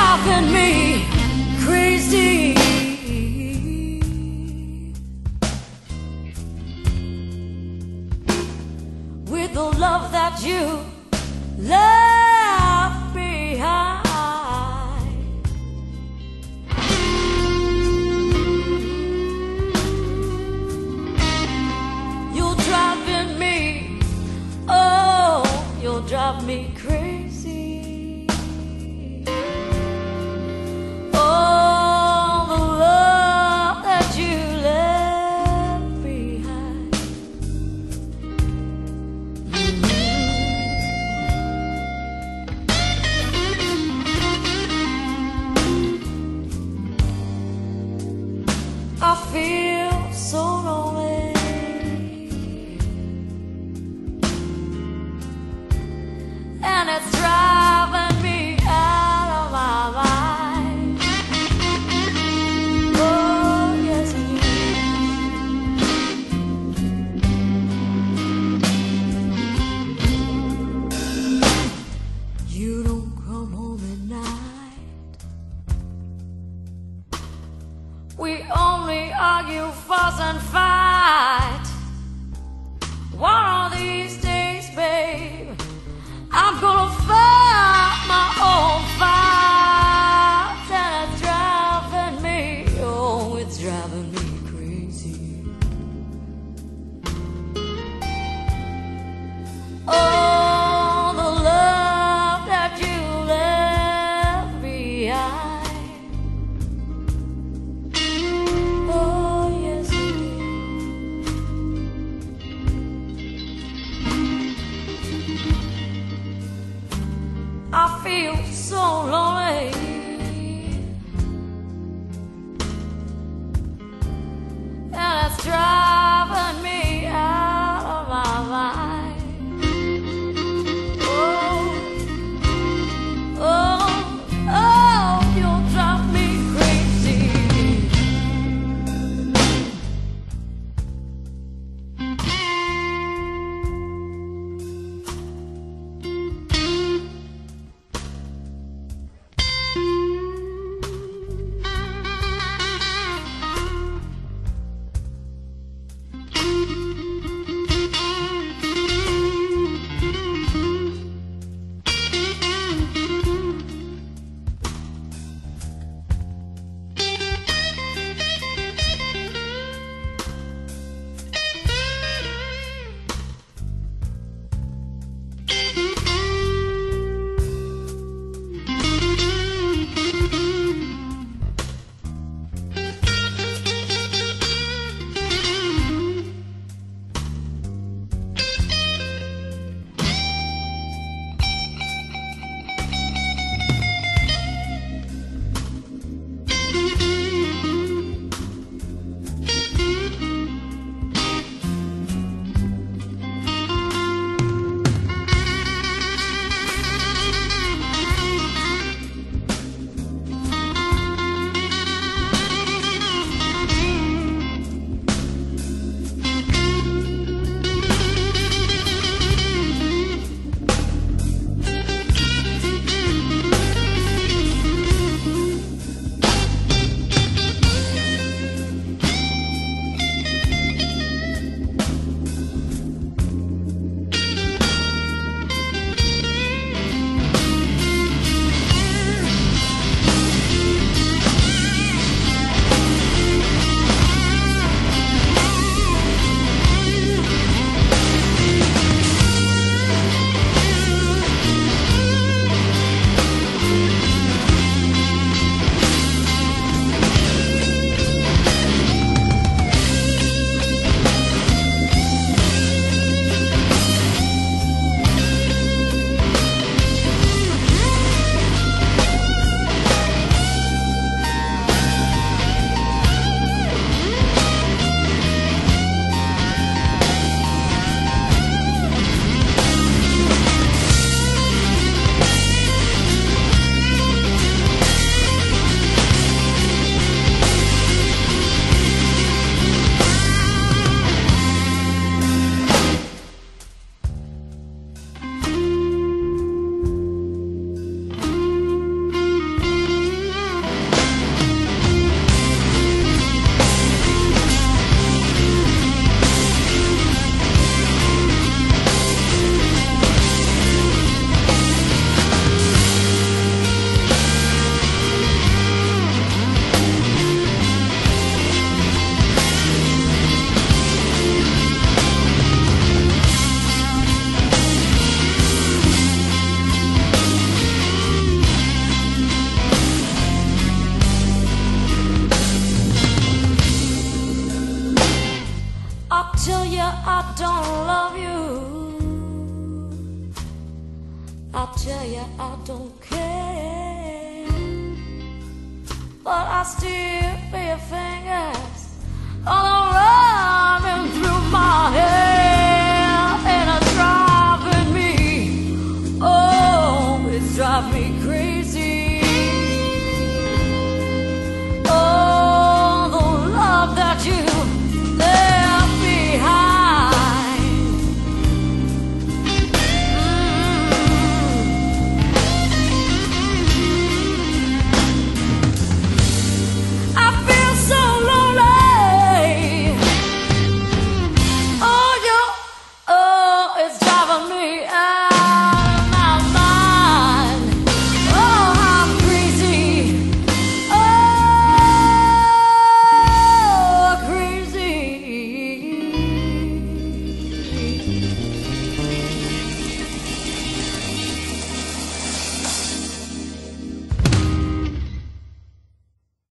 driving me crazy. With the love that you left behind, you're driving me, oh, you'll drive me crazy. Oh, the love that you left behind. I feel so lonely, and it's driving me out of my mind. Oh, yes, it is. You don't come home at night. We only argue, fuss, and fight. One of these days, babe, I'm gonna find my own fight. And it's driving me, oh, it's driving me crazy. Oh, the love that you left behind. Oh, yes, it is. I feel so lonely, and it's driving me out of my mind. Oh, oh, oh, you'll drive me crazy. you I don't love you. I tell you I don't care. But I still feel your fingers all around and through